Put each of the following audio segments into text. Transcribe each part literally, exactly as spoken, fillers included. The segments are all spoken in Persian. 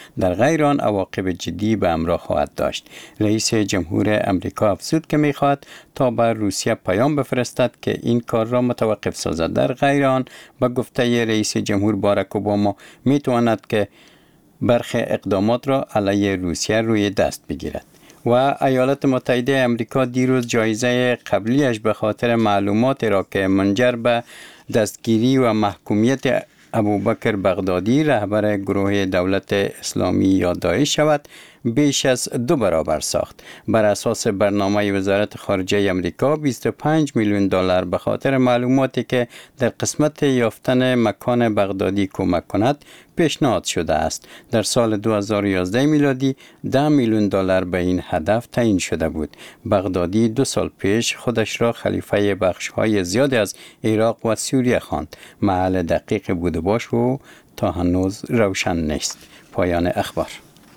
در غیر آن عواقب جدی به همراه خواهد داشت. رئیس جمهور امریکا افزود که می‌خواهد تا بر روسیه پیام بفرستد که این کار را متوقف سازد. در غیر آن به گفته رئیس جمهور باراک اوباما می‌تواند که برخی اقدامات را علیه روسیه روی دست بگیرد. و ایالات متحده امریکا دیروز جایزه قبلیش به خاطر معلومات را که منجر به دستگیری و محکومیت ابوبکر بغدادی رهبر گروه دولت اسلامی یا داعش شود بیش از دو برابر ساخت. بر اساس برنامه وزارت خارجه امریکا بیست و پنج میلیون دلار به خاطر معلوماتی که در قسمت یافتن مکان بغدادی کمک کند پیشنهاد شده است. در سال دو هزار و یازده میلادی ده میلیون دلار به این هدف تعیین شده بود. بغدادی دو سال پیش خودش را خلیفه بخش‌های زیادی از عراق و سوریه خواند. محل دقیق بود و باش و تا هنوز روشن نیست. پایان اخبار.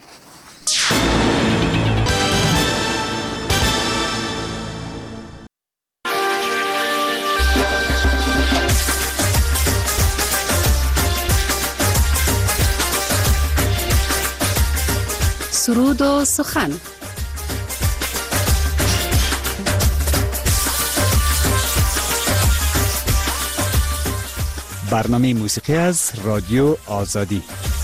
سرود و سخن. برنامه موسیقی از رادیو آزادی.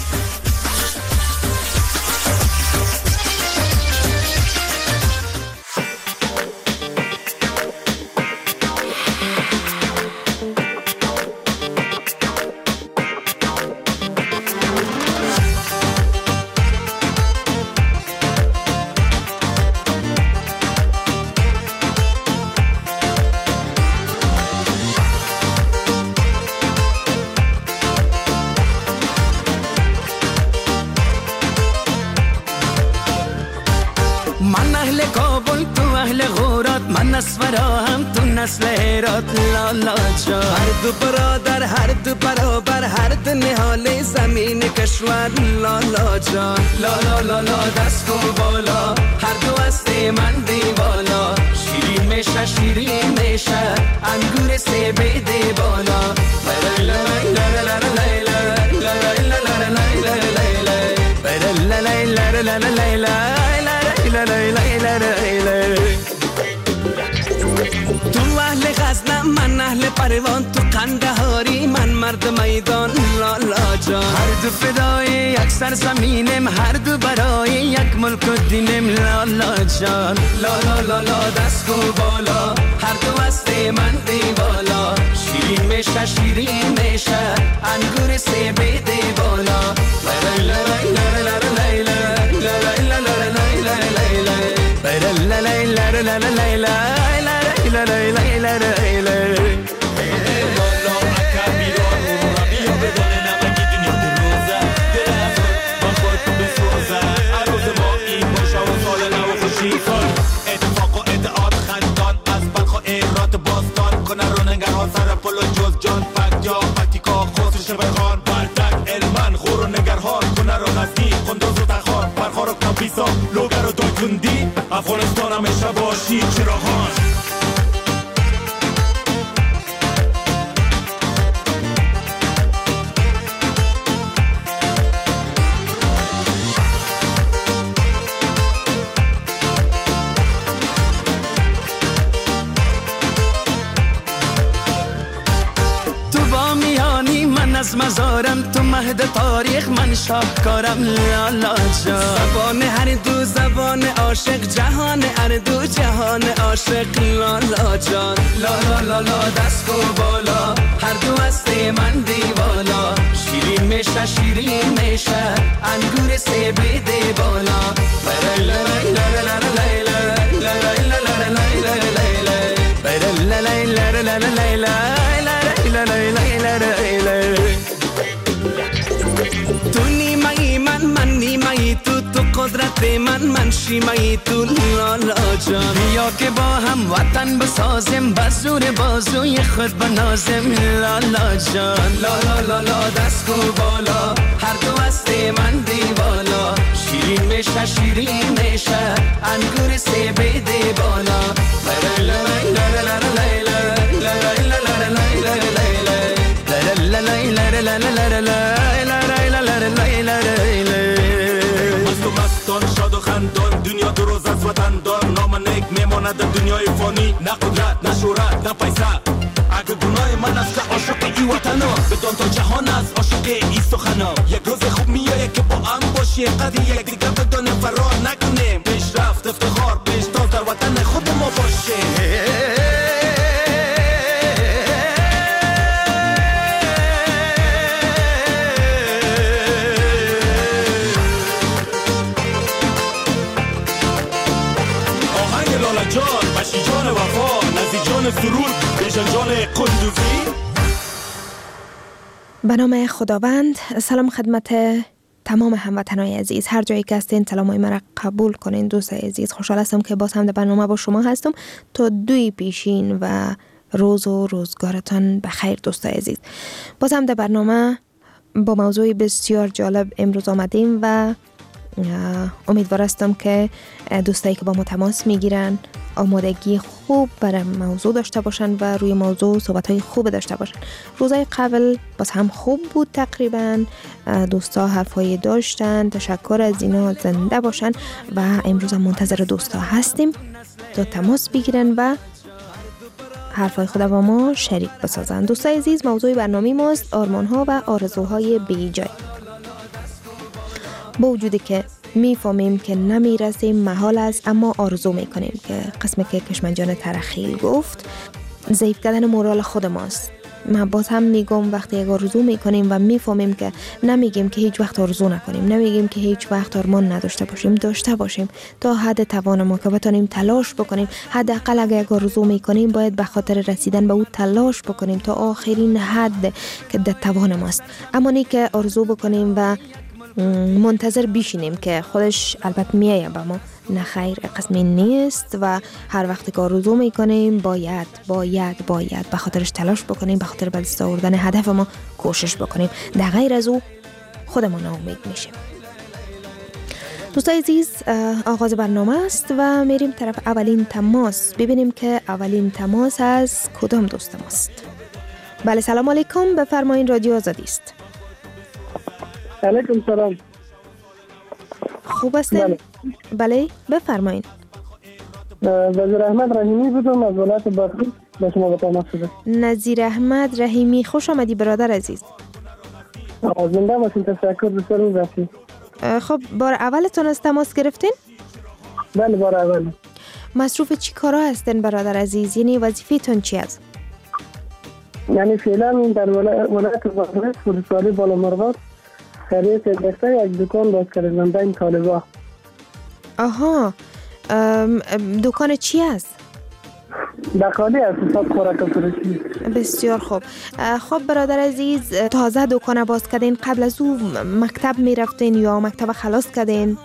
نسل هرات لالا جا، هر دو برادر هر دو برابر هر دو نهال زمین کشور لالا جا، لالا لالا دست کن بالا هر دو هست من دیوالا، شیرین میشه شیرین میشه انگور سه بیده بالا، تو اهل غزنم من اهل پروان، تو قندهاری من مرد میدان لالا جان، هر دو فدای یک سرزمینم هر دو برای یک ملک و دینم لالا جان، لالا لالا دست کو بالا هر دو هست من دیوالا، شیرین میشه شیرین میشه انگور سه بیده بالا، اتفاق و ادعاد خندان از بلخ و ایرات باستان کنه رو نگرها سر پل و جز جان فک یا پتیکا خسر شبه خان بردک علمن خور و نگرها کنه رو غزنی خندوز و تخار برخار و کمپیسا لوگر و دایتوندی افغانستان همیشه باشی چراغان. از مزارم تو مهد تاریخ من شاهکارم لالا جان، زبان هر دو زبان عاشق جهان هر دو جهان عاشق لالا جان، لالا لالا دست کو بالا هر دو هست من دیوالا، شیرین میشه شیرین میشه انگور سه بیده بالا، تو نیمه‌ای من من نیمه‌ای تو تو قدرت من من شیمه‌ای تو لالا جان، بیا که با هم وطن بسازیم بزور بازوی خود بنازیم لالا جان، لالا لالا دست کو بالا هر دو هست من دیوالا، شیرین میشه شیرین میشه انگور سه بیده بالا، نه در دنیای فانی، نه قدرت، نه شهرت، نه پیسه. اگه گناه من است که عاشق ای وطنا، بدان تا جهان است عاشق ای سخنا. یک روز خوب میایه که با هم باشی، قدر یک دیگه بدانیم فرار نکنیم. پیشرفت افتخار پیشتاز در وطن خود ما باشه. جان بشی جان وفا، نزی جان سرور، بیشن جان قندوزی. به نام خداوند. سلام خدمت تمام هموطنان عزیز، هر جایی که هستین سلامای مرا قبول کنین. دوست عزیز، خوشحال هستم که باز هم در برنامه با شما هستم تا دوی پیشین و روز و روزگارتان بخیر. دوست عزیز، باز هم در برنامه با موضوع بسیار جالب امروز آمدیم و امیدوار هستم که دوستایی که با ما تماس میگیرن آمادگی خوب برای موضوع داشته باشن و روی موضوع صحبت‌های خوب داشته باشن. روزهای قبل باز هم خوب بود، تقریبا دوستا حرفایی داشتن. تشکر از اینا، زنده باشن و امروز هم منتظر دوستا هستیم تا تماس بگیرن و حرفای خود با ما شریک بسازن. دوستای عزیز، موضوع برنامه ماست آرمان‌ها و آرزوهای بی‌جای. با وجودی که میفهمیم که نمیرسیم محال است، اما آرزو میکنیم که قسمی که کشمنجان ترخیل گفت ضعیف کردن مورال خود ماست. من باز هم میگم وقتی یک آرزو میکنیم و میفهمیم که نمیگیم که هیچ وقت آرزو نکنیم، نمیگیم که هیچ وقت آرمان نداشته باشیم، داشته باشیم تا حد توان ما که بتونیم تلاش بکنیم. حداقل اگر یک آرزو میکنیم باید به خاطر رسیدن به او تلاش بکنیم تا آخرین حد که در توان ماست. اما نه که آرزو بکنیم و منتظر بیشینیم که خودش البته میایه به ما. نه خیر، قسمی نیست و هر وقت که آرزو میکنیم باید باید باید به خاطرش تلاش بکنیم، به خاطر به دست آوردن هدف ما کوشش بکنیم. در غیر از او خودمون ناامید میشیم. دوستای عزیز، آغاز برنامه است و میریم طرف اولین تماس، ببینیم که اولین تماس از کدام دوست ماست. بله، سلام علیکم، بفرمایید، رادیو آزادی است. علیکم سلام. خوب هستین؟ بله, بله بفرمایید. نظیر احمد رحیمی بودم از ولایت بادغیس به شما به تماس شدم. نظیر احمد رحیمی، خوش آمدی برادر عزیز. زنده باشین، تشکر بسیار می‌بخشید. خب بار اولتون از تماس گرفتین؟ بله بار اول. مصروف چی کارا هستین برادر عزیز؟ یعنی وظیفه‌تون چی است؟ یعنی فعلا در ولایت بادغیس ولسوالی بالا مرغاب خرید دسته یک دکان باز کردم بین طالبا. آها، دکان چی است؟ بقالی است، حساب خوراک فروشی. بسیار خوب. خب برادر عزیز، تازه دکان باز کردین، قبل از او مکتب می رفتین یا مکتب خلاص کردین؟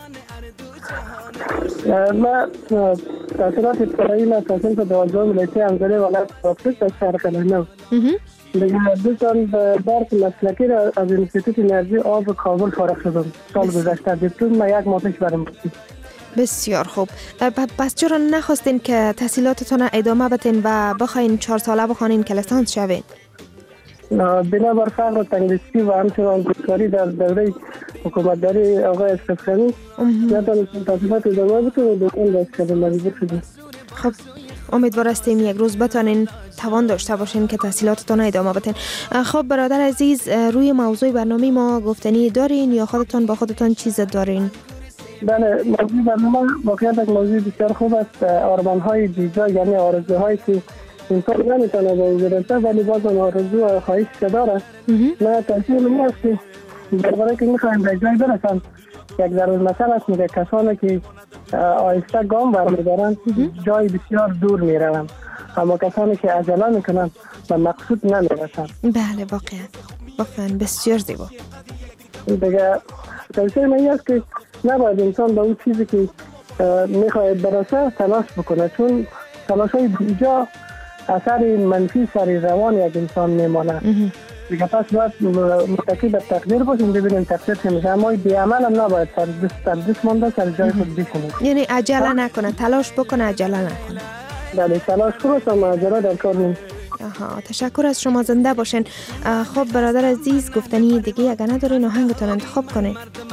ما تحصیلات ابتدایی ما تحصیل به دوازدهم لیسه امزالی ولایت بادغیس در شهر قلعه‌نو. دیگه دو سال درس مسلکی را از انستیتوت انرژی آب کابل فارغ شدم. سال گذشته دیپلم ما یک ماه پیش برام رسید. بسیار خوب. پس چرا نخواستین که تحصیلاتتون ادامه بدین و بخواین چهار ساله بخوانین که لیسانس شوین؟ بنابر فقر و تنگدستی و همچنان دشواری در دوره حکومتداری آقای اشرف غنی نتونستیم تحصیلات ادامه بدیم و دکان باز کردیم، مجبور شدیم. خب امیدوار هستیم یک روز بتونین توان داشته باشین که تحصیلاتتون ادامه بدین. خب برادر عزیز، روی موضوع برنامه ما گفتنی دارین یا خودتون با خودتون چیز دارین؟ بله، موضوع برنامه واقعا یک موضوع بسیار خوب است. آرمان‌های بی‌جا، یعنی آرزوهایی که انسان نمیتونه به او برسه ولی بازم آرزو و خواهش که داره. نه تحصیل می است که درباره که میخوایم به جای برسن. یک ضرور مثل است میگه کسانی که آهسته گام برمیدارن جای بسیار دور میرون، اما کسانی که عجله میکنن به مقصود نمیرسن. بله واقعا واقعا بسیار زیبا. دیگه توصیه من است که نباید انسان به اون چیزی که میخواید برسه تلاش بکنه، چون تلاش های بیجا اثر منفی سر روان یک انسان میمانه. دیگه پس باید متکی به تقدیر باشیم، ببینیم تقدیر چه میشه، اما بی عمل هم نباید سر دست سر دست مانده سر جای خود بشینیم. یعنی عجله نکنه، تلاش بکنه، عجله نکنه. بله، تلاش خوب است اما عجله در کار نیست. آها، تشکر از شما، زنده باشین. خب برادر عزیز، گفتنی دیگه اگر ندارین آهنگتون انتخاب کنین.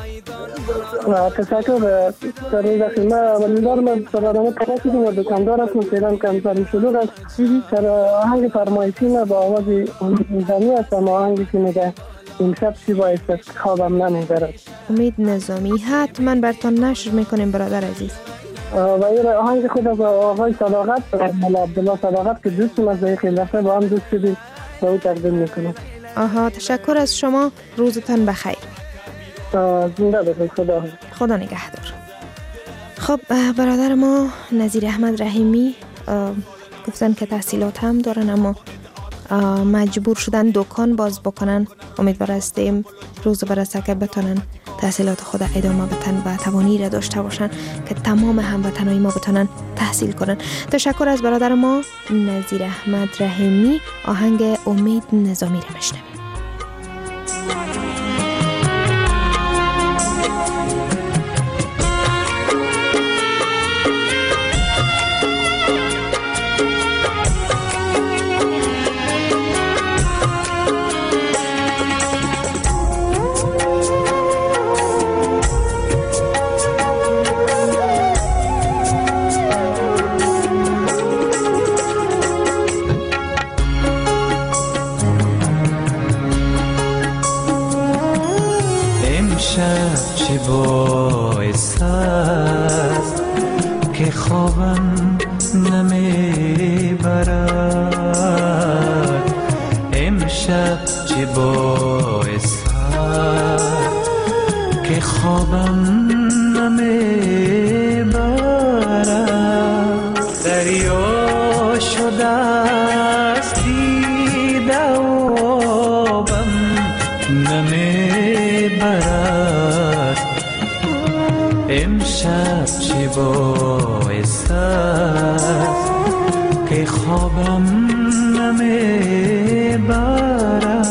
تشکر. سری داخل ما ولیدار ما برادرم ترکی و دکاندار هستم، فعلا کمتری شلوغ است. سر آهنگ فرمایشی ما با آواز نظامی هستم، آهنگی که میگه امشب چی باعث است خوابم نمیبرد. امید نظامی، حتما براتون نشر میکنیم برادر عزیز. و این آهنگ خود از آقای صداقت، مولا عبدالله صداقت که دوستم از دقیقی لفه با هم دوست شدیم و او تقدیم میکنم. آها، تشکر از شما، روزتان بخیر. زنده باشید. خدا خدا نگهدار. خب برادر ما نظیر احمد رحیمی گفتن که تحصیلات هم دارن اما مجبور شدن دکان باز بکنن. امیدوار هستیم روز برسه که بتونن تحصیلات خود ادامه بدن و توانی را داشته باشن که تمام هموطنای ما بتونن تحصیل کنن. تشکر از برادر ما نظیر احمد رحیمی. آهنگ امید نظامی را میشنویم. چه باعث است که خوابم نمیبرد، امشب چه باعث است که خوابم نمیبرد. دریا شده است دیده و آبم نمیبرد، امشب چه باعث است که خوابم نمیبرد.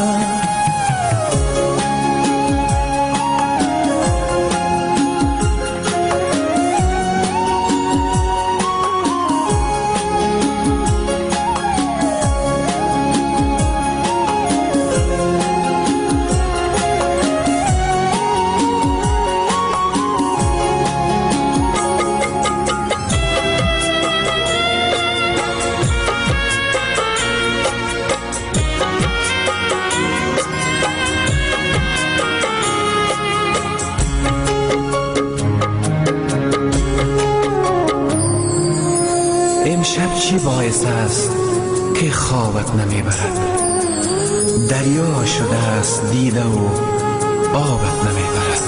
امشب چی باعث است که خوابت نمیبرد، دریا شده است دیده و آبت نمیبرد.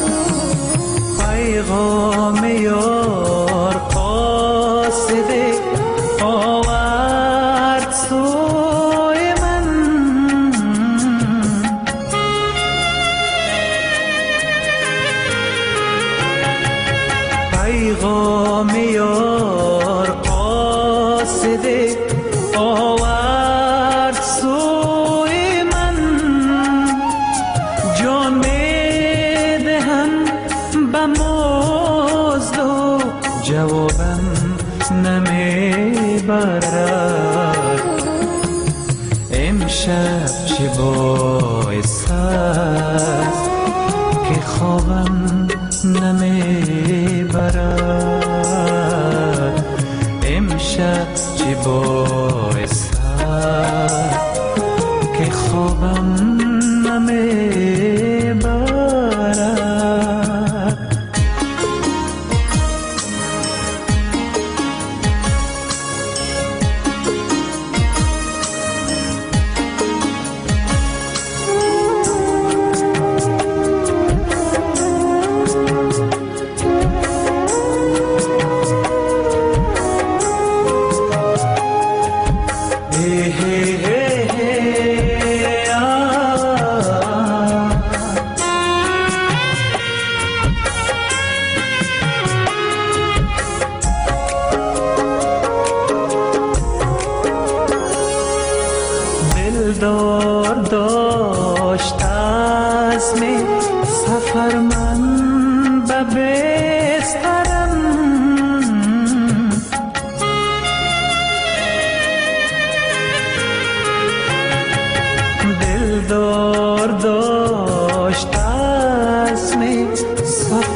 پیغام یار قاصده آورد سوی من، پیغام یار قاصده آورد سوی من. جان میدهم به مزد و جوابم نمیبرد، امشب چه باعث است که خوابم نمیبرد، امشب چه باعث است که خوابم نمیبرد. Hey, hey, hey.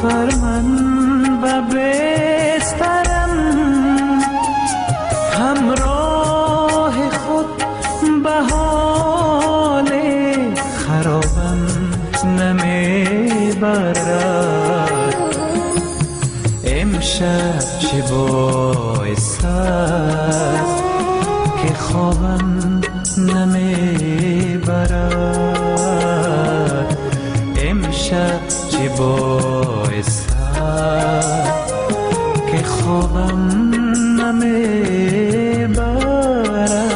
نیلوفر من به بسترم همراه خود به حال خرابم نمیبرد. امشب چه باعث است که خوابم نمیبرد. امشب چه باعث است که خوابم نمیبرد.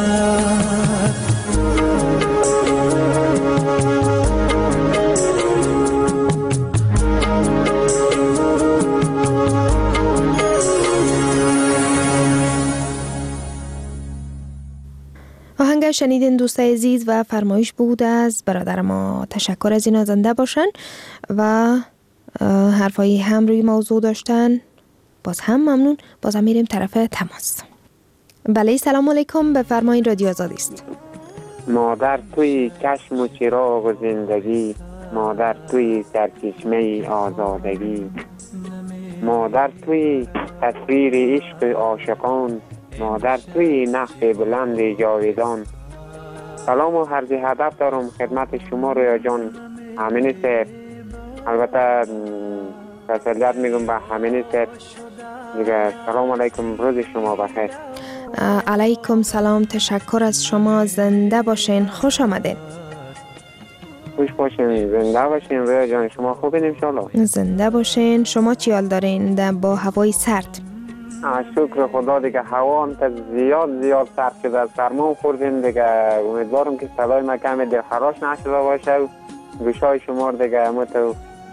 آهنگ شنیدین دوست عزیز و فرمایش بود از برادر ما. تشکر از اینا، زنده باشن و حرفایی هم روی موضوع داشتن. باز هم ممنون. باز هم میریم طرف تماس. بله سلام علیکم، بفرمایید رادیو آزادی است. مادر توی چشم و چراغ و زندگی، مادر توی سرچشمه آزادگی، مادر توی تصویر عشق عاشقان، مادر توی نقش بلند جاویدان. سلام و عرض ادب دارم خدمت شما رویا جان همین صاحب. البته تسلیت میگم به همین صاحب دیگه. سلام علیکم، روز شما بخیر. علیکم سلام، تشکر از شما، زنده باشین، خوش آمدین. خوش باشین، زنده باشین رویا جان. شما خوبین انشالله؟ زنده باشین. شما چی حال دارین با هوای سرد؟ شکر خدا دیگه هوا هم تا زیاد زیاد سرد شده، سرما خوردیم دیگه. امیدوارم که صدای ما کم دلخراش نشده باشه و گوشای شما دیگه همونطور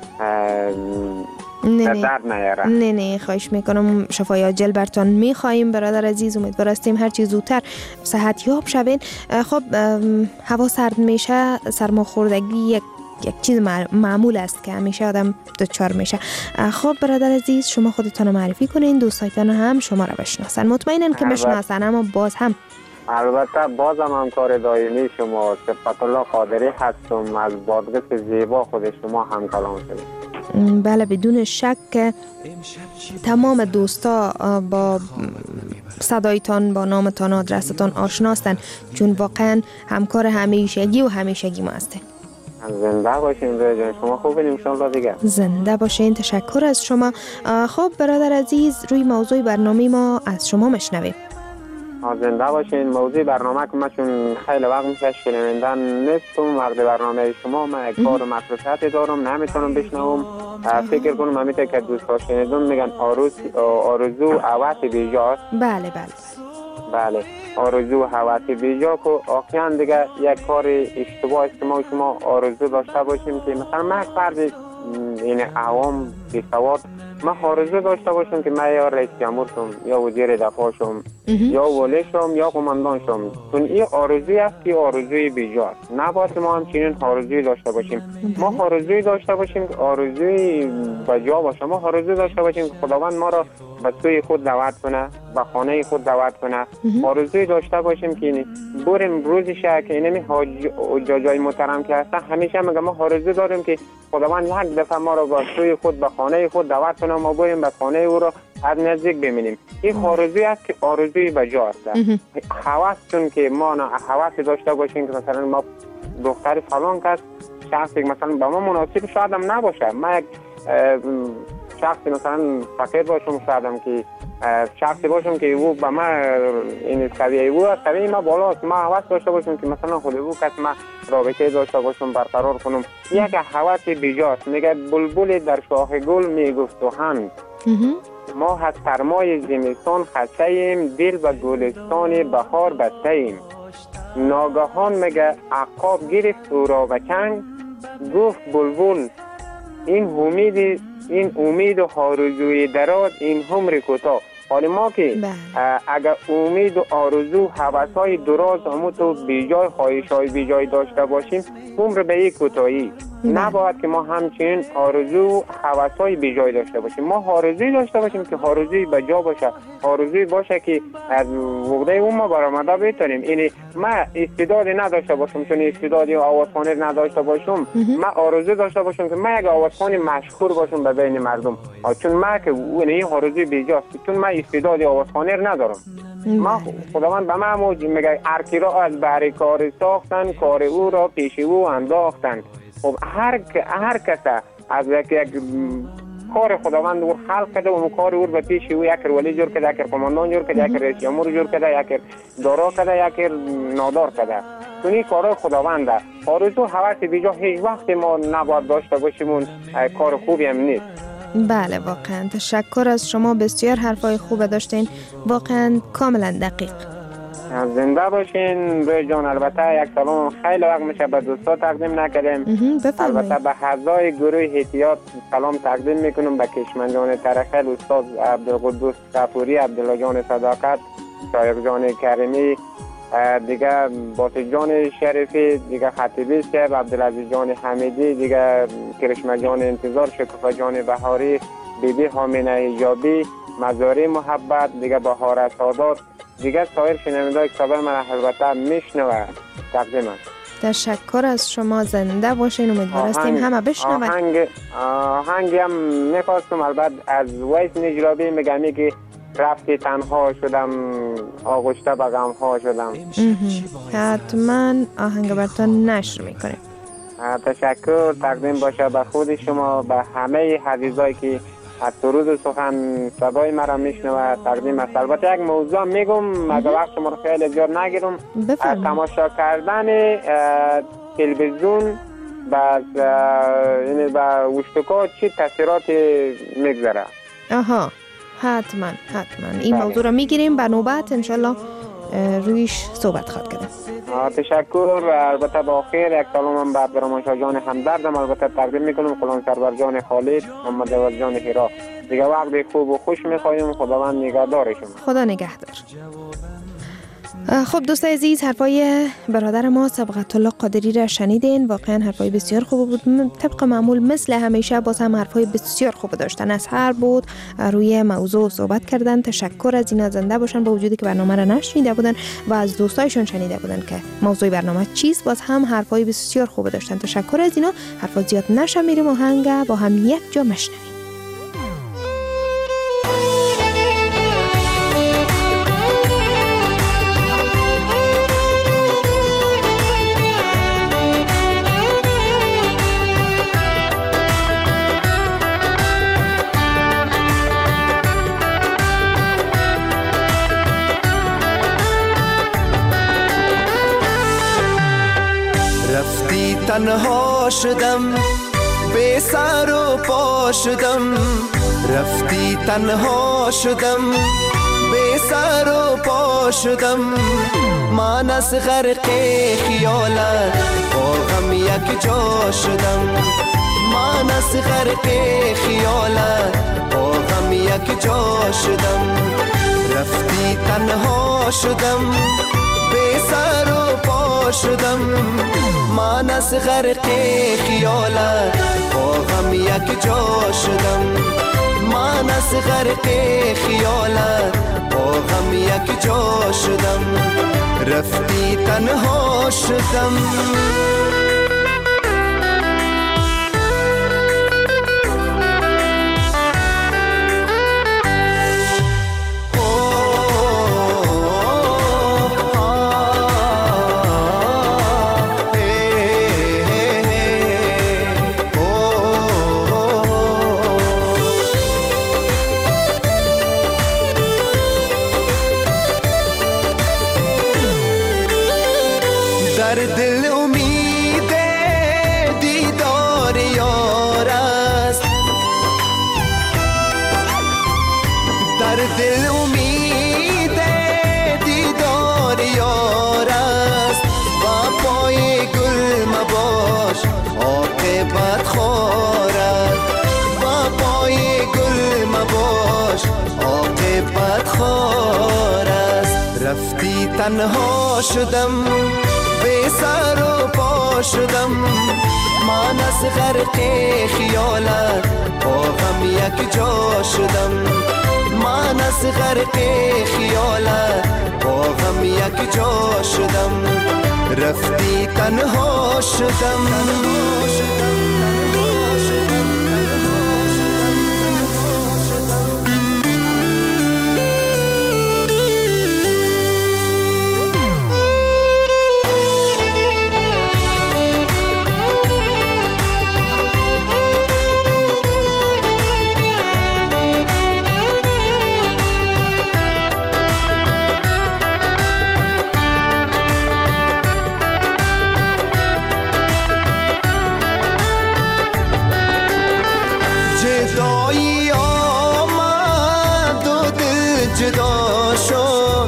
نه درد نیاره. نه نه خواهش میکنم، شفای عاجل برتان میخواییم برادر عزیز. امیدوار هستیم هر چی زودتر صحت یاب شوین. خب هوا سرد میشه، سرماخوردگی یک یک چیز معمول است که همیشه آدم دچار میشه. خب برادر عزیز، شما خودتان معرفی کنین، دوستایتان هم شما را بشناسن. مطمئنن که بشناسن، اما باز هم البته باز هم همکار دائمی شما صفت الله قادری هستم. از بادغیس زیبا خود شما هم کلام شدیم. بله بدون شک تمام دوستا با صدایتان، با نامتان، آدرستان آشناستن، چون واقعا همکار همیشگی و همیشگی ما هستین. زنده باشین جان. شما خوبین انشالله دیگه؟ زنده باشین، تشکر از شما. خب برادر عزیز، روی موضوع برنامه ما از شما مشنویم. زنده باشین. موضوع برنامه که من چون خیلی وقت میشه شنونده نیستم وقت برنامه شما، من یک کار مصروفیتی دارم نمیتونم بشنوم. فکر کنم همیشه که دوستا شنیدم میگن آرزو هوس بیجاست. بله بله بله، آرزو هوس بیجا که واقعا دیگه یک کار اشتباه است که ما شما آرزو داشته باشیم که مثلا من فرد این عوام بی‌سواد من آرزو داشته باشم که من یا رئیس جمهور شم، یا وزیر دفاع شم، یا ولی شم، یا قماندان شم. چون این آرزوی است که آرزوی بیجاست. نباید ما هم چنین آرزوی داشته باشیم. ما آرزوی داشته باشیم که آرزوی بجا باشه. ما آرزو داشته باشیم که خداوند ما را به سوی خود دعوت کنه، به خانه خود دعوت کنه. آرزوی داشته باشیم که بریم روزشه که اینمی حجاجای محترم که هستن همیشه میگم ما آرزو داریم که خداوند یک دفعه ما را به سوی خود به خانه خود دعوت کنه، ما بریم به خانه او را از نزدیک ببینیم. این آرزوی است که آرزوی بجا است. هوس چون که ما نه هوس داشته باشیم که مثلا ما دختر فلان کس شخصی مثلا با ما مناسب شاید هم نباشه. ما یک شخصی مثلا فقیر باشم، شاید که شخصی باشم که او به ما این سویه او است، سویه ما بالاست. ما هوس داشته باشم که مثلا خود او کس ما رابطه داشته باشم، برقرار کنم. یک هوس بیجاست. میگه بلبل در شاخ گل میگفت و هم ما از سرمای زمستان خسته ایم، دل به گلستان بهار بسته ایم. ناگهان میگه عقاب گرفت او را به چنگ، گفت بلبل این امید این امید و آرزوی دراز، این عمر کوتاه. حالا ما که اگر امید و آرزو هوس‌های دراز همون تو بیجای خواهش‌های بیجای داشته باشیم، عمر به یک کوتاهی. نباید که ما همچنین آرزو و هوس‌های بیجای داشته باشیم. ما آرزویی داشته باشیم که آرزویی به جا باشه، آرزویی باشه که از عقده اون ما برآمده بتونیم. یعنی ما استعدادی نداشته باشم، چون استعدادی آوازخوانی نداشته باشم، ما آرزو داشته باشم که ما یک آوازخوان مشهور باشم به بین مردم، چون ما که این آرزوی بیجاست، چون ما استعدادی آوازخوانی ندارم. ما خداوند به ما میگه هر کی را از بهر کار ساختن، کار او را پیش او انداختن. خب هر هر کس از یک یک کار خداوند او خلق کرده و اون کار او به پیش او یک ولی جور کرده، یک کماندان جور کرده، یک رئیس جمهور جور کرده، یک دارا کرده، یک نادار کرده. چون این کارهای خداوند است. آرزو هوس بیجا هیچ وقت ما نباید داشته باشیم، اون کار خوبی هم نیست. بله واقعا تشکر از شما، بسیار حرفای خوب داشتین، واقعا کاملا دقیق. زنده باشین روی جان. البته یک سلام خیلی وقت میشه به دوستا تقدیم نکردیم. البته به اعضای گروه احتیاط سلام تقدیم میکنم، به کشمنجان ترخل، استاد عبدالقدوس صفوری، عبدالله جان صداقت، شایق جان کریمی، دیگه باسط جان شریفی، دیگه خطیبی صاحب، عبدالعزیز جان حمیدی، دیگه کرشمه جان انتظار، شکوفه جان بهاری، بیبی حامینه ایجابی، مزاری محبت، دیگه بهار سادات، دیگه سایر شنونده‌های صدای من البته میشنوه. تقدیم است. تشکر از شما، زنده باشین، امیدوار هستیم همه بشنون. آهنگ آهنگی هم میخواستم البته از ویس نجرابی، میگم که رفتی تنها شدم، آغشته به غم ها شدم. حتما آهنگ براتون نشر میکنیم. تشکر. تقدیم باشه به خود شما، به همه عزیزایی که از سرود سخن صدای مرا میشنوه. تقدیم است. البته یک موضوع میگم، مگه وقت شما رو خیلی زیاد نگیرم. تماشا کردن تلویزیون بس یعنی با وشتکا چی تاثیراتی میگذاره؟ آها حتما حتما این موضوع رو میگیریم، به نوبت انشالله رویش صحبت خواهد کردیم. تشکر. البته با آخر یک سلام هم به عبدالرحمن شاه جان همدردم البته تقدیم میکنم، غلام سرور جان خالد، محمد اول جان هیرا. دیگه وقت خوب و خوش میخوایم. خداوند نگهدار شما. خدا نگهدار. خب دوستای عزیز، حرفای برادر ما صبغت الله قادری را شنیدین. واقعا حرفای بسیار خوب بود. طبق معمول مثل همیشه باز هم حرفای بسیار خوب داشتن، از هر بود روی موضوع صحبت کردن. تشکر از اینا، زنده باشن، با وجودی که برنامه را نشنیده بودن و از دوستایشون شنیده بودن که موضوع برنامه چیست، باز هم حرفای بسیار خوب داشتن. تشکر از اینا. حرفا زیاد نشه، میریم آهنگ با هم یک جا مشنویم. تنها شدم، بی سر و پا شدم، رفتی تنها شدم، بی سر و پا شدم، من از غرق خیالت با غم یک جا شدم، من از غرق خیالت با غم یک جا شدم، رفتی تنها شدم، بی سر و پا شدم، من از غرق خیالت با غم یک جا شدم، من از غرق خیالت با غم یک جا شدم، رفتی تنها شدم. رفتی تنها شدم به سر و پا شدم، من از غرق خیالت با غم یک جا شدم، من از غرق خیالت با غم یک جا شدم، رفتی تنها شدم. جدایی آمد و دل جدا شد،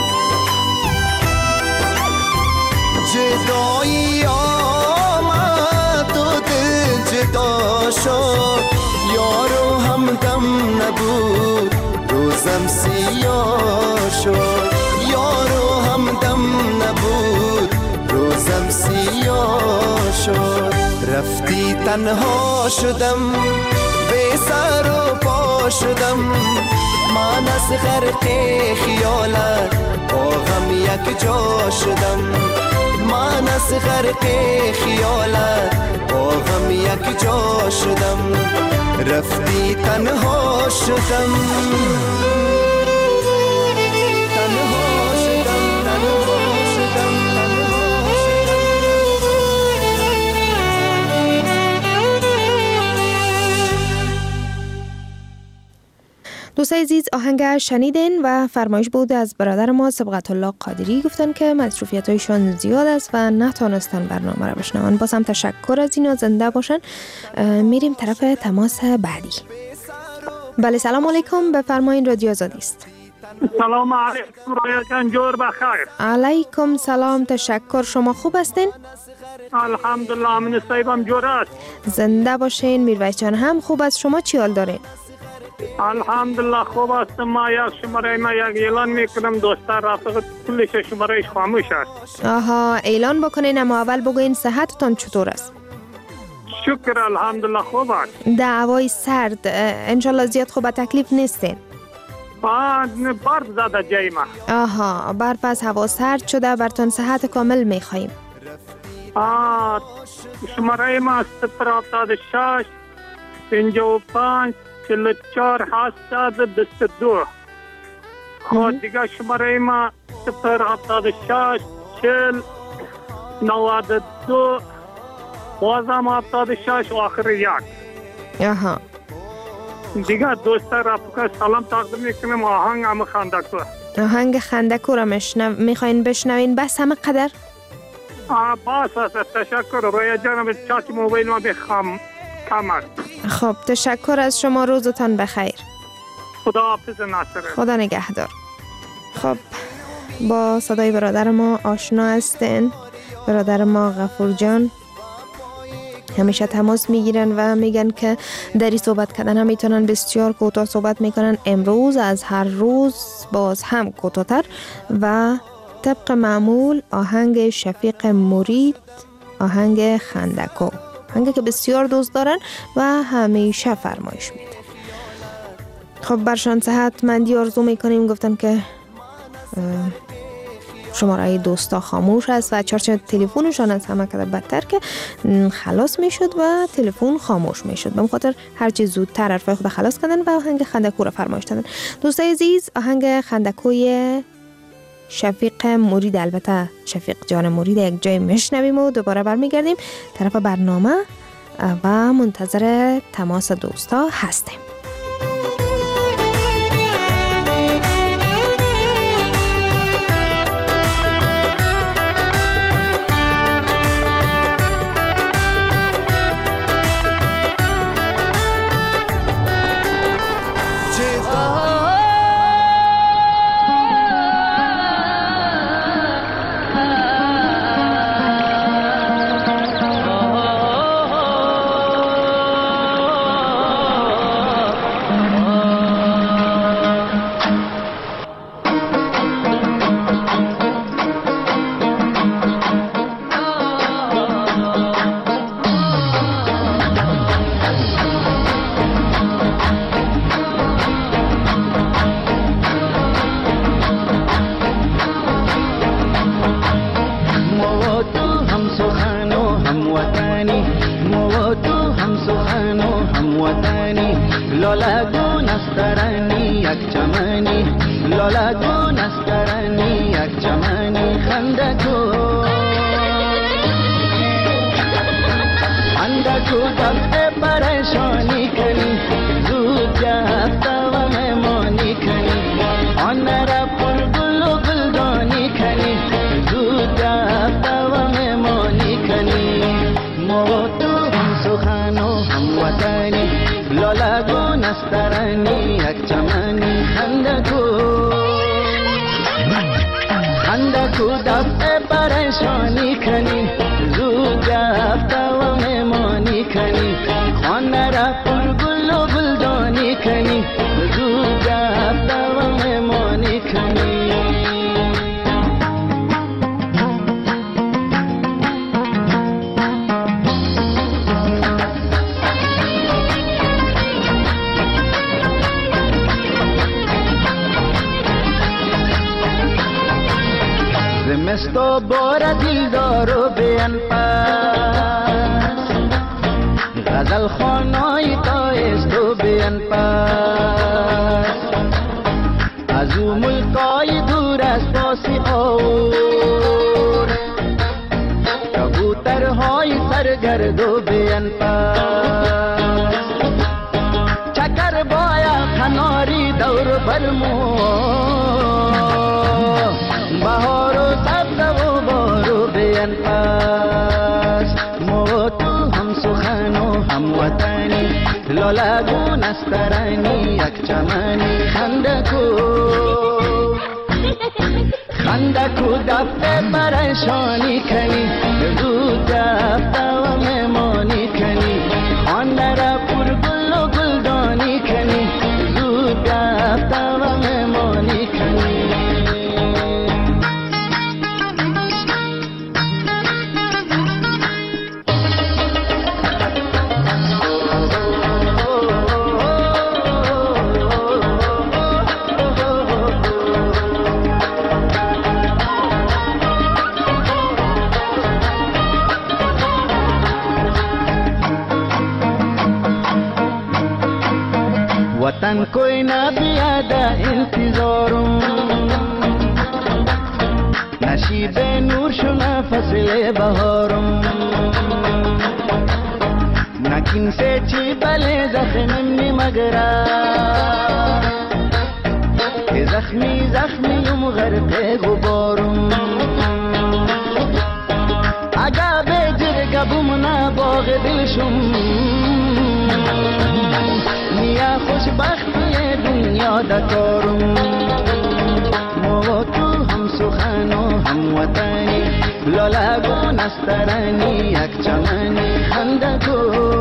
جدایی آمد و دل جدا شد، یارو همدم نبود روزم سیاه شد، یارو همدم نبود روزم سیاه شد، رفتی تنها شدم، به سر و پا شدم، من از غرق خیالت با غم یک جا شدم، من از غرق خیالت با غم یک جا شدم، رفتی تنها شدم. دوستای عزیز، آهنگ شنیدین و فرمایش بود از برادر ما صبغت الله قادری. گفتن که مصروفیت‌هایشان زیاد است و نتونستن برنامه را بشنون. باز هم تشکر از اینا، زنده باشن. میریم طرف تماس بعدی. بله، سلام علیکم، بفرمایید، رادیو آزادی است. سلام علیکم، رایتان جور بخیر. علیکم سلام، تشکر. شما خوب هستین؟ الحمدلله، من صاحبم جور است. زنده باشین. میرویس جان هم خوب است. شما چی حال دارین؟ الحمدلله خوب است. ما یک شماره ما یک اعلان میکنم، دوستا رفیق کلش شمارهش خاموش است. آها، اعلان بکنین، اما اول بگوین صحتتان چطور است؟ شکر الحمدلله خوب است. دعوای سرد انشالله زیاد خوب، تکلیف نیستین؟ آه، برف زده جای ما. آها، برف از هوا سرد شده، برتون صحت کامل میخواییم. آه، شماره ما صفر هفتاد و شش پنجاه و پنج چهل و چهار هشتصد و بیست و دو. خود دیگه شماره ما صفر هفتاد و شش چهل نود و دو بازم هفتاد و شش و آخر یک. آها، دیگه دوستا رفقه سلام تقدیم میکنم. آهنگ هم خندکو، آهنگ خندکو را مشنو... میخواین بشنوین؟ بس همه قدر؟ آه باس است. تشکر. روی جانم چاچی موبایل ما بخوام کم است. خب تشکر از شما، روزتان بخیر. خدا حافظ ناصر. خدا نگهدار. خب با صدای برادر ما آشنا هستین. برادر ما غفور جان همیشه تماس میگیرن و میگن که دری صحبت کردن هم میتونن بسیار کوتاه صحبت میکنن. امروز از هر روز باز هم کوتاه‌تر و طبق معمول آهنگ شفیق مرید، آهنگ خندکو، آهنگی که بسیار دوست دارن و همیشه فرمایش میدن. خب برشان صحت مندی آرزو میکنیم. گفتن که شماره دوستا خاموش است و چارچ تلفنشان از همه کده بدتر که خلاص میشد و تلفن خاموش میشد. به خاطر هرچی زودتر حرفای خود خلاص کردن و آهنگ خندکو را فرمایش دادن. دوستای عزیز، آهنگ خندکوی شفیق مرید، البته شفیق جان مرید، یک جای میشنویم و دوباره برمیگردیم طرف برنامه و منتظر تماس دوستا هستیم. Oh گون است ترانی یک چمنی، لاله گون است ترانی یک چمنی. خنده کن خنده کن دفعه پریشانی کنی، زود جفته و مهمانی کنی. آن را پر گل و گلدانی کنی، زود جفته و مهمانی کنی. ما تو هم سخن و هم وطنی، لاله گون است ترانی یک چمنی. خنده کن خنده کن دفعه پریشانی کنی، زود جفته و مهمانی کنی. خانه را پر گل و گلدانی کنی، زود جفته و مهمانی کنی. زمستو بار دلدارو بیان پس، غزل خانای تایستو بیان پس. از او ملکای دور از پاسی آور، کبوترهای سرگردو بیان پس. چکر بایا کناری دور برمو، بهار و سبز و بارو بیان پس. ما تو هم سخن و هم وطنی، لاله گون است ترانی یک چمنی. خنده کو خنده کو دفعه پریشانی کنی، زود جفته و مهمانی کنی. خانه را پر گل و گلدانی کنی، زود جفته و مهمانی کنی. وطن کوئی نہ بیادہ انتظارم، نشیب نور شنا فصل بهارم. نکین سے چی بلے زخمم نمگرا، کہ زخمی زخمیم غرق غبارم. اگا بے جرگبم نا باغ دلشم، نیا خوشبختی دنیا دکارم. ما تو هم سخن و هم وطنی، لاله گون است ترانی یک چمنی. خنده کو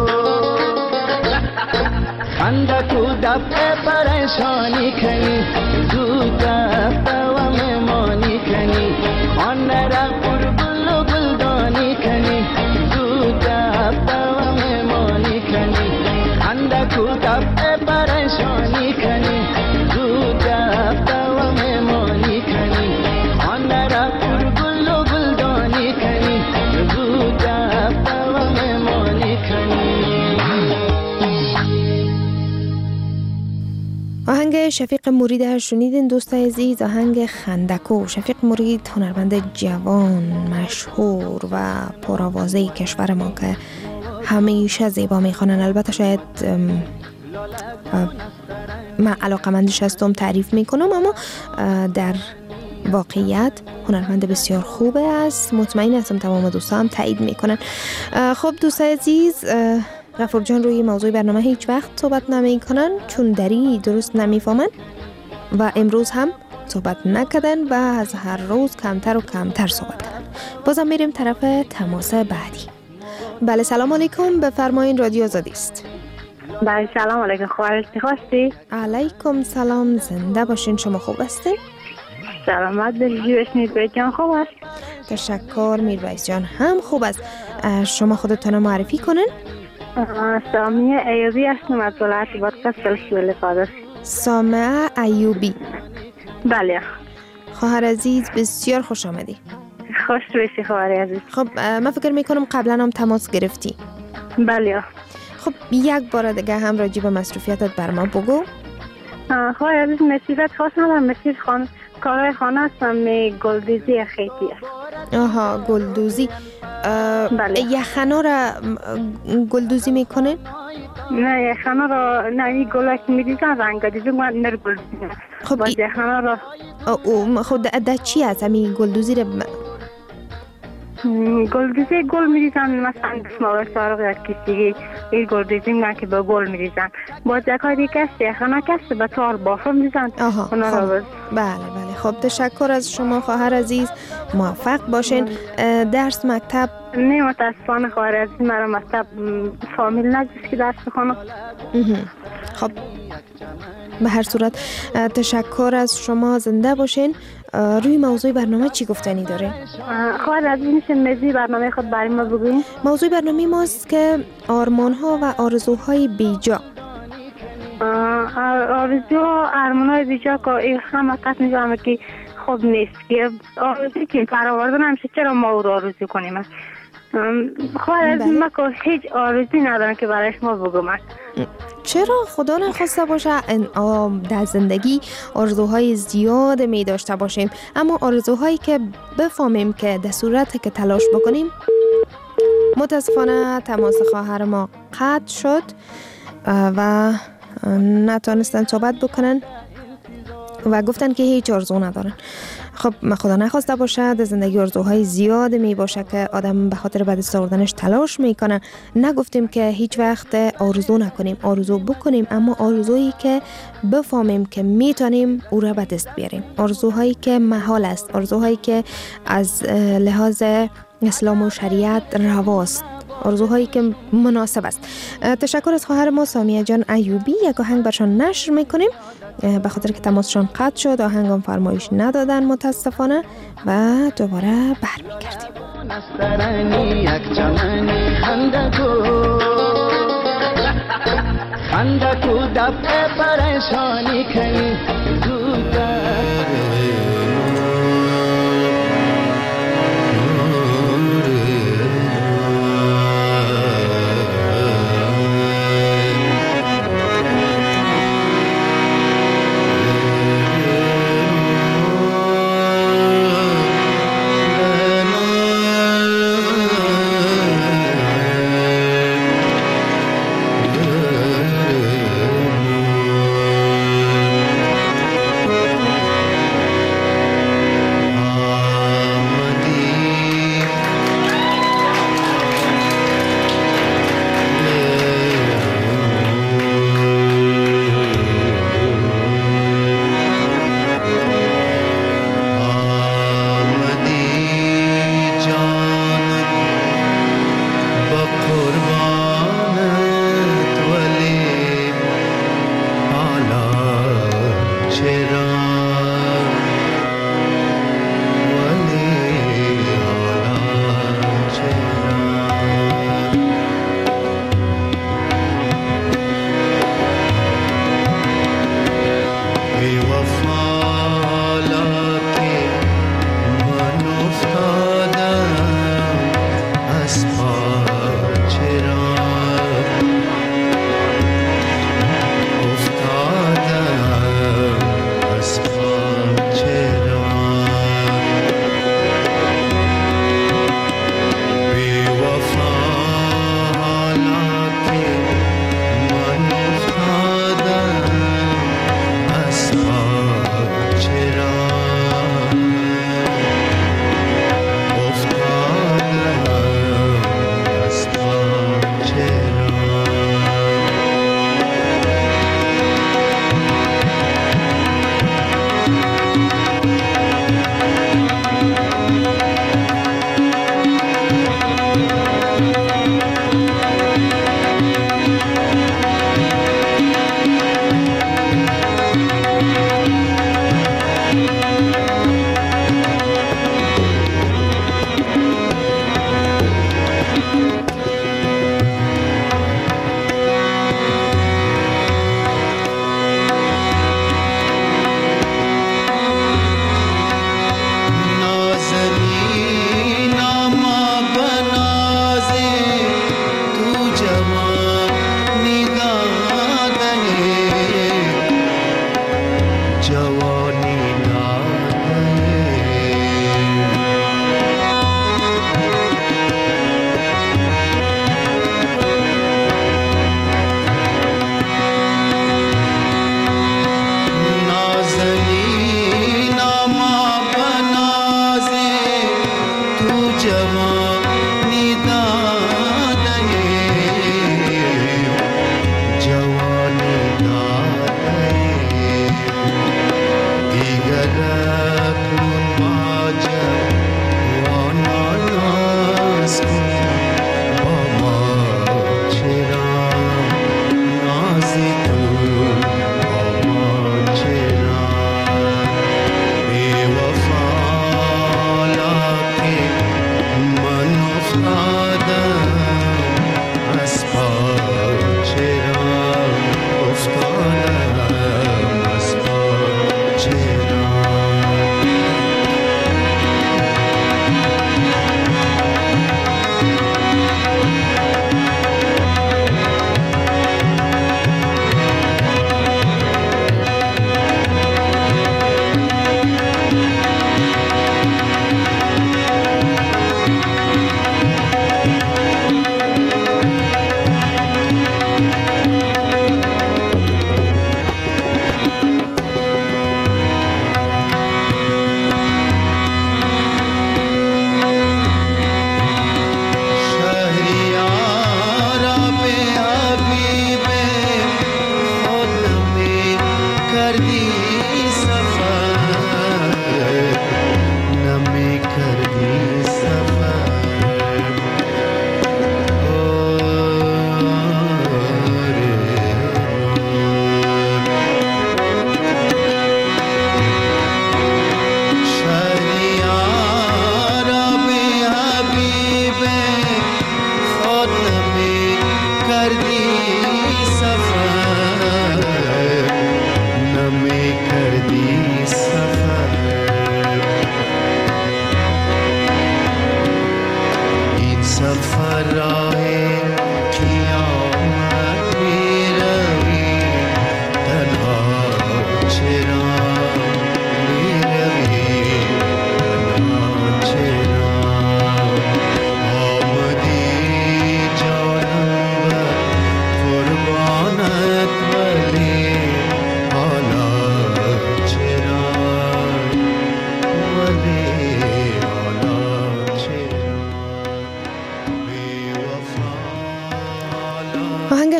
خنده کو دفعه پریشانی کنی، زود جفته و مهمانی کنی. آن را پر گل و گلدانی کنی، زود جفته و مهمانی کنی. خنده کو دفعه پریشانی کنی، زود جفته و مهمانی کنی. آن را پر گل و گلدانی کنی، زود جفته و مهمانی کنی. آهنگ شفیق مرید شنیدین دوستای عزیز، آهنگ خندکو. شفیق مرید هنرمند جوان مشهور و پرآوازه کشور ما که همیشه زیبا میخوانن. البته شاید من علاقمندش هستم تعریف میکنم، اما در واقعیت هنرمند بسیار خوبه است. مطمئن هستم تمام دوستان هم تایید میکنن. خب دوستای عزیز، غفور جان روی موضوع برنامه هیچ وقت صحبت نمیکنن چون دری درست نمیفهمن و امروز هم صحبت نکردن و از هر روز کمتر و کمتر صحبت کردن. بازم میریم طرف تماس بعدی. بله سلام علیکم، بفرمایین رادیو آزادی است. بله سلام علیکم، خواستی خواستی؟ علیکم سلام، زنده باشین. شما خوب هستین؟ سلامت دلجویش میربایز جان خوب است؟ تشکر، میربایز جان هم خوب است. شما خودتون معرفی کنین؟ سامیه ایوبی هستم از ولایت بادغیس سلسله قادس. سامیه ایوبی. بله. خواهر عزیز بسیار خوش آمدی. خوش باشی خواهر عزیز. خب من فکر میکنم قبلا هم تماس گرفتی. بله. خب یک بار دیگه هم راجع به مصروفیتت بر ما بگو. خب از مصروفیت خواستم هم مصروف خانه کارهای خانه هستم. می گلدوزی خیتی است. آها گلدوزی. بله. یخنا را گلدوزی میکنه؟ نه یخنا را نه این گلک میریزن رنگ دیدیم من نر گلدوزی. خب باز یخنا را خود ده چی هست همین گلدوزی را؟ گلدوزی گل میریزن مثلا دسمال سارق یا کسی این گلدوزی میگن که با گل میریزن. باز یکای دیگه است یخنا کسی به تار بافه میریزن. آها خب. بله بله خب تشکر از شما خواهر عزیز، موفق باشین. درس مکتب نه متاسفانه خواهر عزیز مرا مکتب فامیل نجست که درس بخونم. خب به هر صورت تشکر از شما، زنده باشین. روی موضوع برنامه چی گفتنی داره؟ خواهر عزیز میشه موضوع برنامه خود برای ما بگوییم؟ موضوع برنامه ماست که آرمان ها و آرزوهای بیجا. آرزو و آرمان های بیجا که این همه قط میگم که خوب نیست که آرزوی که برآوردن همیشه چرا ما او را آرزو کنیم؟ خواهر عزیز ما که هیچ آرزوی ندارم که برایش ما بگم. چرا خدا نخواسته باشه در زندگی آرزوهای زیاد می داشته باشیم، اما آرزوهایی که بفهمیم که در صورت که تلاش بکنیم. متاسفانه تماس خواهر ما قطع شد و نتونستن صحبت بکنن و گفتن که هیچ آرزو ندارن. خب ما خدا نخواسته باشه در زندگی آرزوهای زیاد می باشه که آدم به خاطر به دست آوردنش تلاش میکنه. نگفتیم که هیچ وقت آرزو نکنیم، آرزو بکنیم، اما آرزویی که بفهمیم که میتونیم او را به دست بیاریم، آرزوهایی که محال است، آرزوهایی که از لحاظ اسلام و شریعت رواست، آرزوهایی که مناسب است. تشکر از خواهر ما سامیه جان ایوبی. یک آهنگ برشان نشر میکنیم به خاطر که تماسشان قطع شد، آهنگم فرمایش ندادن متاسفانه و دوباره برمیگردیم. خندکو دفع پریشانی کنی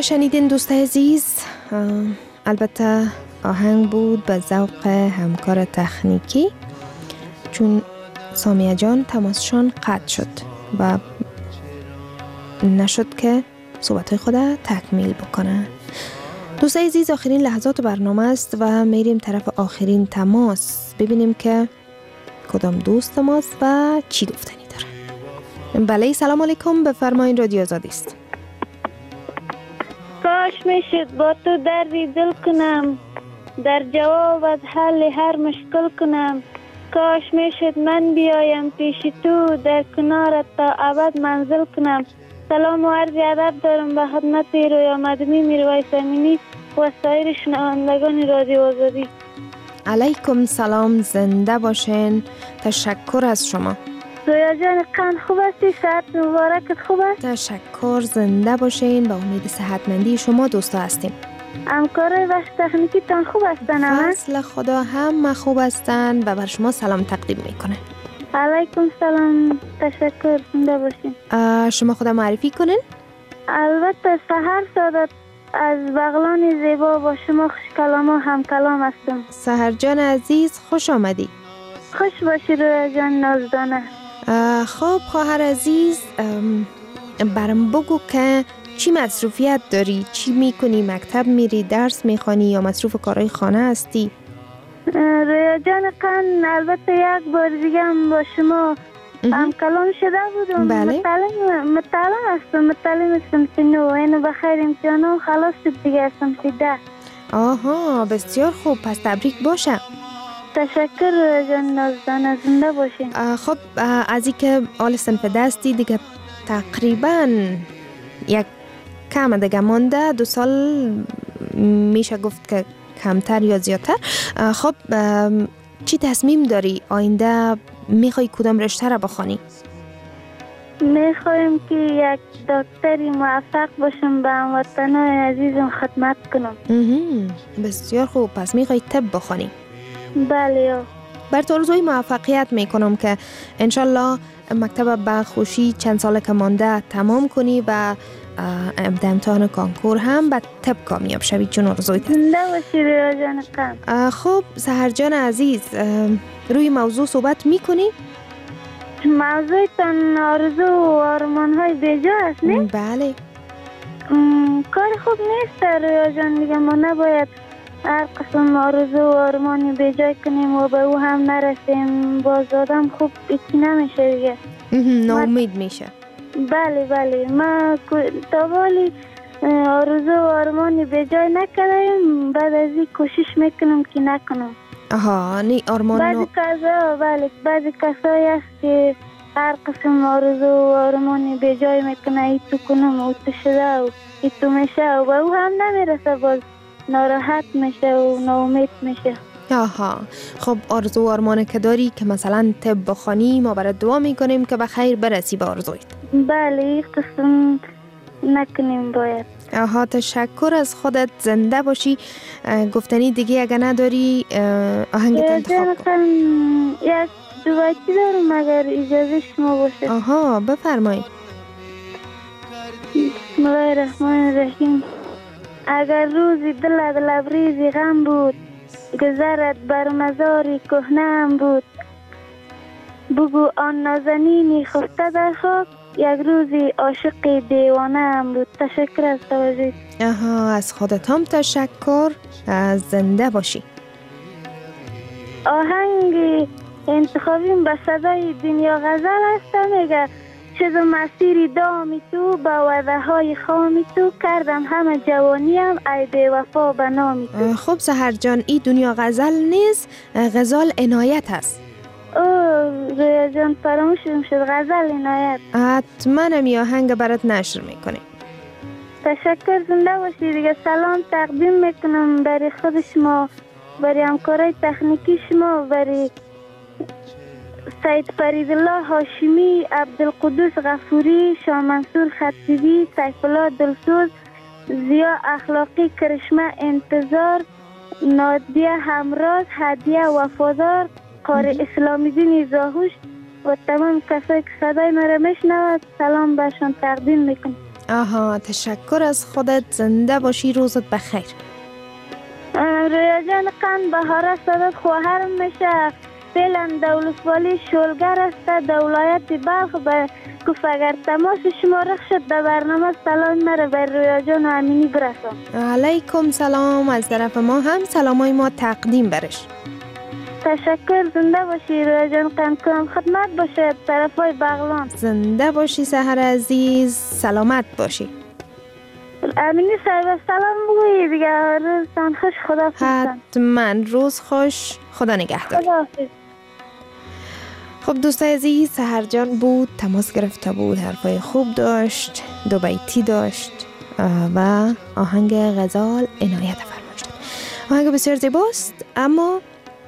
شنیدین دوست عزیز، البته آهنگ بود به ذوق همکار تکنیکی، چون سامیه جان تماسشان قطع شد و نشد که صحبت خود تکمیل بکنه. دوست عزیز، آخرین لحظات برنامه است و میریم طرف آخرین تماس، ببینیم که کدام دوست ماست و چی گفتنی داره. بله، سلام علیکم، بفرمایید، رادیو آزادی است. کاش میشد با تو دردی دل کنم، در جواب از حل هر مشکل کنم. کاش میشد من بیایم پیش تو، در کنارت تا ابد منزل کنم. سلام و عرض ادب دارم به خدمت رویا مدنی میرویس امینی و سایر شنوندگان رادیو آزادی. علیکم سلام، زنده باشین. تشکر از شما. رویا جان قند خوب هستی؟ صحت مبارکت خوب است؟ تشکر، زنده باشین. با امید صحتمندی شما دوستا هستیم. همکارای بخش تکنیکی تان خوب هستن؟ فضل خدا هم خوب هستن و بر شما سلام تقدیم میکنه. علیکم سلام، تشکر، زنده باشین. شما خدا معرفی کنین؟ البته سحر سعادت از بغلان زیبا با شما خوش کلام و هم کلام هستم. سحر جان عزیز، خوش آمدی. خوش باشی رویا جان نازدانه. خب خواهر عزیز، برام بگو که چی مصروفیت داری؟ چی میکنی؟ مکتب میری؟ درس میخوانی یا مصروف کارهای خانه هستی؟ رویا جان قند، البته یک بار دیگه هم با شما هم کلام شده بودم. بله. متعلم متعلم هستم، متعلم صنف نو. اینو بخیر امتحانم خلاص شد دیگه، صنف ده. آها، بسیار خوب، پس تبریک باشه. تشکر رویا جان نازدانه، زنده باشین. خب از این که آل صنف دستی دیگه تقریبا یک کم دیگه مانده، دو سال میشه گفت که کمتر یا زیادتر. خب چی تصمیم داری؟ آینده میخوای کدام رشته را بخوانی؟ میخوایم که یک دکتری موفق باشم، به هموطنان عزیزم خدمت کنم. بسیار خوب، پس میخوای طب بخوانی؟ بله. بر تو آرزوی موفقیت میکنم که انشالله مکتب به خوشی چند سال که مانده تمام کنی و در امتحان کانکور هم به طب کامیاب شوی، چون آرزویت است. زنده باشی رویا جان قند. خب سحر جان عزیز، روی موضوع صحبت میکنی؟ موضوعتان آرزو و آرمان های بیجا است نه؟ بله. کار خوب نیست رویا جان، دیگه ما نباید هر قسم آرزو و آرمانی بیجای کنیم و به او هم نرسیم. باز آدم خوب ایتی نمیشه دیگه، ناامید میشه. بله بله، ما تا والی آرزو و آرمانی بیجای نکردیم، بعد از این کوشش میکنم که نکنم. آها، نی آرمان بعضی کسا بله بعضی کسایی هست که هر قسم آرزو و آرمانی بیجای میکنه، ای تو کنم و تو شده و ای تو میشه و به او هم نمیرسه، باز ناراحت میشه و ناامید میشه. آها، خب آرزو و آرمان که داری که مثلا طب بخوانی، ما برات دعا میکنیم که به خیر برسی به آرزویت. بله، قسم نکنیم باید. آها، تشکر از خودت، زنده باشی. گفتنی دیگه اگه نداری آهنگت انتخاب کن. یک دوبتی دارم اگر اجازه شما باشه. آها، بفرمایید. بسم الله الرحمن الرحیم. اگر روزی دلت لبریزی غم بود، گذرت بر مزاری کهنه‌ام بود، بگو آن نازنینی خفته در خاک، یک روزی عاشق دیوانه‌ام بود. تشکر از توجه. آها، از خودت هم تشکر، از زنده باشی. آهنگ انتخابیم به صدای دنیا غزل است. میگه چه مسیری دامی تو، با وعده های خامی تو، کردم همه جوانیم ای بی وفا به نامی تو. خب سحر جان، این دنیا غزل نیست، غزال عنایت هست. اوه رویا جان، فراموشم شد، غزل عنایت. حتما هم آهنگ برات نشر میکنیم. تشکر، زنده باشی دیگه. سلام تقدیم میکنم برای خود شما، برای همکارای تکنیکی شما، برای سید فریدالله هاشمی، عبدالقدوس غفوری، شاه منصور خطیبی، سیف الله دلسوز، زیا اخلاقی، کرشمه انتظار، نادیه همراز، هدیه وفادار، قاری اسلامی دین زاهوش و تمام کسایی که صدای مرا میشنود سلام برشان تقدیم میکنم. آها، تشکر از خودت. زنده باشی، روزت بخیر. رویا جان قند بهار است داد خواهر میشه فعلا دولسوالی شولگر است در ولایت بلخ به گفت اگر تماس شما رخ شد در برنامه سلام نره بر رویا جان امینی برسم. علیکم سلام، از طرف ما هم سلامای ما تقدیم برش. تشکر. زنده باشی رویا جان. قند کنم خدمت باشه طرف های بغلان. زنده باشی سحر عزیز، سلامت باشی. امینی صاحب سلام بگویی دیگه. روزتان خوش، خدا حافظ. حتما روز خوش، خدا نگهدار. خدا حافظ. خب دوستای عزیز، سحر جان بود، تماس گرفته بود، حرفای خوب داشت، دو بیتی داشت و آهنگ غزال عنایت فرمایش داد. آهنگ بسیار زیباست، اما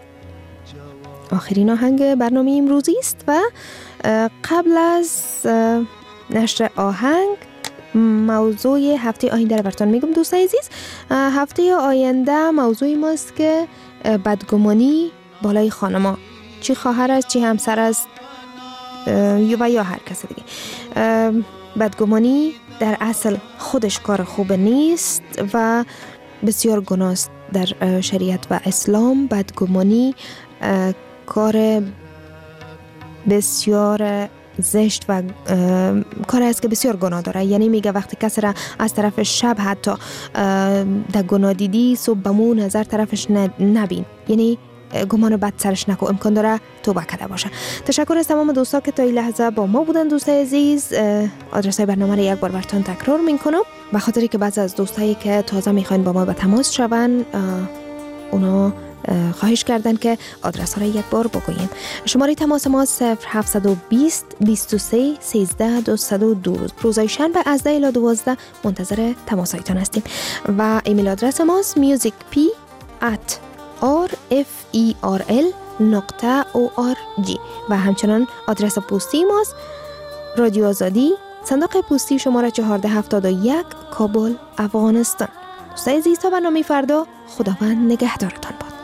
آخرین آهنگ برنامه امروزی است و قبل از نشر آهنگ موضوع هفته آینده رو براتون میگم. دوستای عزیز، هفته آینده موضوعی ماست که بدگمانی بالای خانما، چی خواهر است، چی همسر است و یا هر کس دیگه. بدگمانی در اصل خودش کار خوب نیست و بسیار گناه است در شریعت و اسلام. بدگمانی کار بسیار زشت و کار است که بسیار گناه داره. یعنی میگه وقتی کسی را از طرف شب حتی در گناه دیدی، صبح بمون نظر طرفش نبین، یعنی گمان بد سرش نکو، امکان داره توبه کرده باشه. تشکر از تمام دوستا که تا این لحظه با ما بودن. دوستای عزیز، آدرس برنامه رو یک بار براتون تکرار میکنم به خاطری که بعضی از دوستایی که تازه میخواین با ما به تماس شون، اونا خواهش کردن که آدرس ها را یک بار بگوییم. شماره تماس ما صفر هفتصد و بیست بیست و سه سیزده دویست و دو. روزهای شنبه از ده الی دوازده منتظر تماس هایتان هستیم و ایمیل آدرس ماست musicp at rferl نقطه org و همچنان آدرس پستی ماست رادیو آزادی، صندوق پستی شماره چهارده هفتاد و یک، کابل، افغانستان. دوستای عزیز، تا برنامه فردا، خداوند نگهدارتان باد.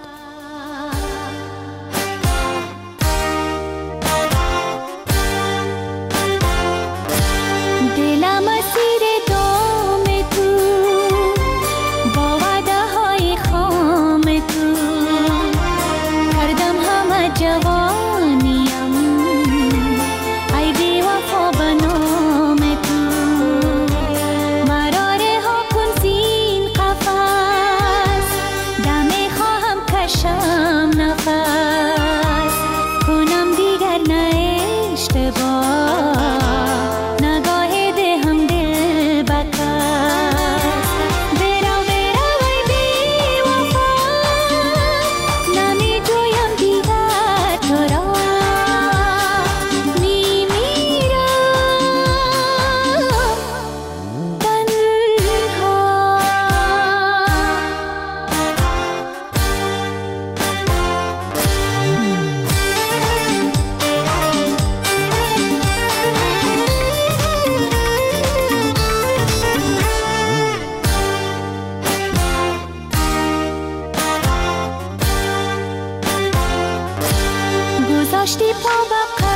گذاشتی پا به